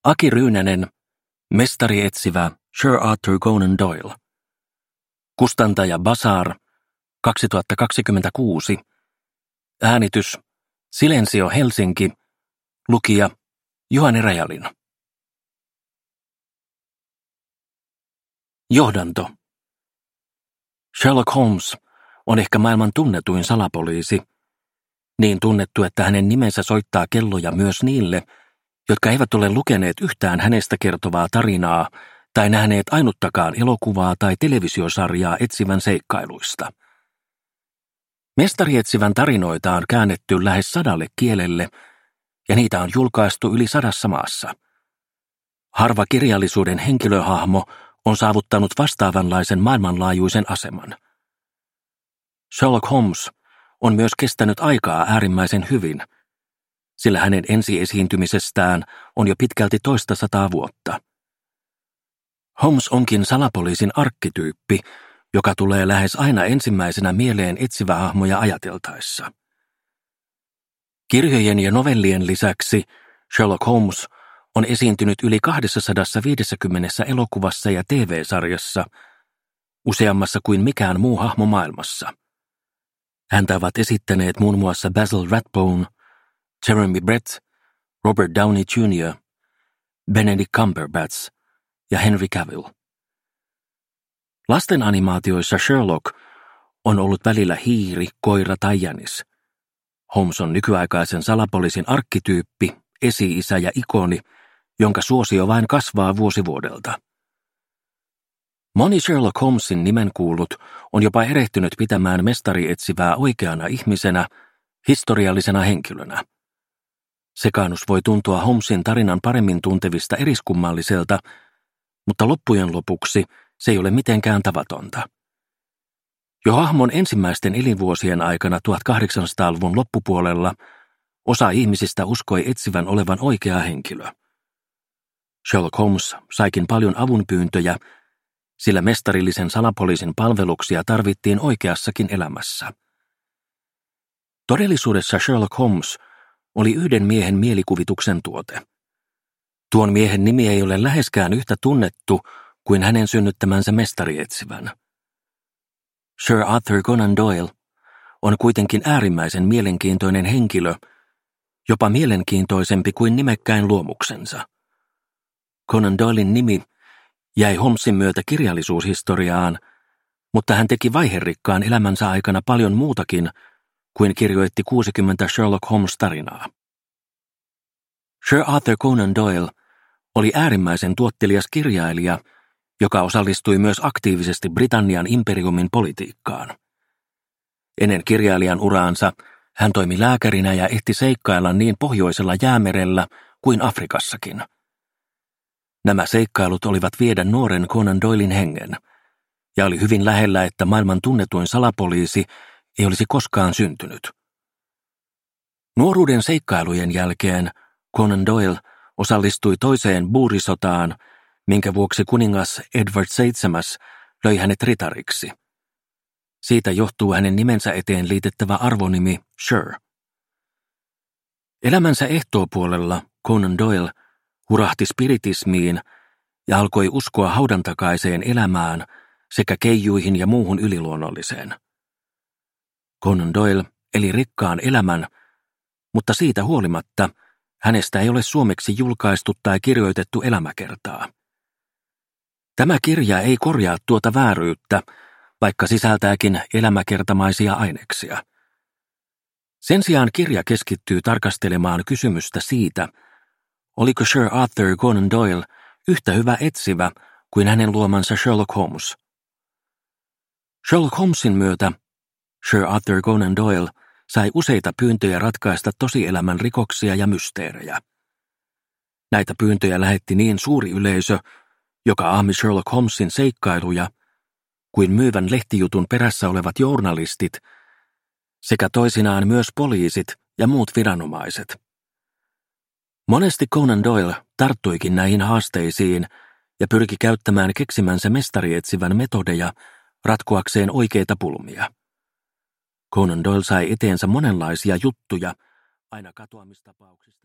Aki Ryynänen, mestari etsivä Sir Arthur Conan Doyle. Kustantaja Bazar, 2026. Äänitys Silensio Helsinki. Lukija Juhani Rajalin. Johdanto. Sherlock Holmes on ehkä maailman tunnetuin salapoliisi. Niin tunnettu, että hänen nimensä soittaa kelloja myös niille, jotka eivät ole lukeneet yhtään hänestä kertovaa tarinaa tai nähneet ainuttakaan elokuvaa tai televisiosarjaa etsivän seikkailuista. Mestarietsivän tarinoita on käännetty lähes 100 kielelle, ja niitä on julkaistu yli 100 maassa. Harva kirjallisuuden henkilöhahmo on saavuttanut vastaavanlaisen maailmanlaajuisen aseman. Sherlock Holmes on myös kestänyt aikaa äärimmäisen hyvin, sillä hänen ensiesiintymisestään on jo pitkälti 200 vuotta. Holmes onkin salapoliisin arkkityyppi, joka tulee lähes aina ensimmäisenä mieleen etsivähahmoja ajateltaessa. Kirjojen ja novellien lisäksi Sherlock Holmes on esiintynyt yli 250 elokuvassa ja TV-sarjassa, useammassa kuin mikään muu hahmo maailmassa. Häntä ovat esittäneet muun muassa Basil Rathbone, Jeremy Brett, Robert Downey Jr., Benedict Cumberbatch ja Henry Cavill. Lasten animaatioissa Sherlock on ollut välillä hiiri, koira tai jänis. Holmes on nykyaikaisen salapoliisin arkkityyppi, esi-isä ja ikoni, jonka suosio vain kasvaa vuosi vuodelta. Moni Sherlock Holmesin nimenkuullut on jopa erehtynyt pitämään mestarietsivää oikeana ihmisenä, historiallisena henkilönä. Sekaannus voi tuntua Holmesin tarinan paremmin tuntevista eriskummalliselta, mutta loppujen lopuksi se ei ole mitenkään tavatonta. Jo hahmon ensimmäisten elinvuosien aikana 1800-luvun loppupuolella osa ihmisistä uskoi etsivän olevan oikea henkilö. Sherlock Holmes saikin paljon avunpyyntöjä, sillä mestarillisen salapoliisin palveluksia tarvittiin oikeassakin elämässä. Todellisuudessa Sherlock Holmes oli yhden miehen mielikuvituksen tuote. Tuon miehen nimi ei ole läheskään yhtä tunnettu kuin hänen synnyttämänsä mestarietsivän. Sir Arthur Conan Doyle on kuitenkin äärimmäisen mielenkiintoinen henkilö, jopa mielenkiintoisempi kuin nimekkäin luomuksensa. Conan Doylen nimi jäi Holmesin myötä kirjallisuushistoriaan, mutta hän teki vaiherikkaan elämänsä aikana paljon muutakin kuin kirjoitti 60 Sherlock Holmes-tarinaa. Sir Arthur Conan Doyle oli äärimmäisen tuottelias kirjailija, joka osallistui myös aktiivisesti Britannian imperiumin politiikkaan. Ennen kirjailijan uraansa hän toimi lääkärinä ja ehti seikkailla niin Pohjoisella Jäämerellä kuin Afrikassakin. Nämä seikkailut olivat viedä nuoren Conan Doylen hengen, ja oli hyvin lähellä, että maailman tunnetuin salapoliisi ei olisi koskaan syntynyt. Nuoruuden seikkailujen jälkeen Conan Doyle osallistui toiseen buurisotaan, minkä vuoksi kuningas Edward VII löi hänet ritariksi. Siitä johtuu hänen nimensä eteen liitettävä arvonimi Sir. Elämänsä ehtoopuolella Conan Doyle hurahti spiritismiin ja alkoi uskoa haudantakaiseen elämään sekä keijuihin ja muuhun yliluonnolliseen. Conan Doyle eli rikkaan elämän, mutta siitä huolimatta hänestä ei ole suomeksi julkaistu tai kirjoitettu elämäkertaa. Tämä kirja ei korjaa tuota vääryyttä, vaikka sisältääkin elämäkertamaisia aineksia. Sen sijaan kirja keskittyy tarkastelemaan kysymystä siitä, oliko Sir Arthur Conan Doyle yhtä hyvä etsivä kuin hänen luomansa Sherlock Holmes. Sherlock Holmesin myötä Sir Arthur Conan Doyle sai useita pyyntöjä ratkaista tosielämän rikoksia ja mysteerejä. Näitä pyyntöjä lähetti niin suuri yleisö, joka aami Sherlock Holmesin seikkailuja, kuin myyvän lehtijutun perässä olevat journalistit, sekä toisinaan myös poliisit ja muut viranomaiset. Monesti Conan Doyle tarttuikin näihin haasteisiin ja pyrki käyttämään keksimänsä mestarietsivän metodeja ratkoakseen oikeita pulmia. Conan Doyle sai eteensä monenlaisia juttuja, aina katoamistapauksista.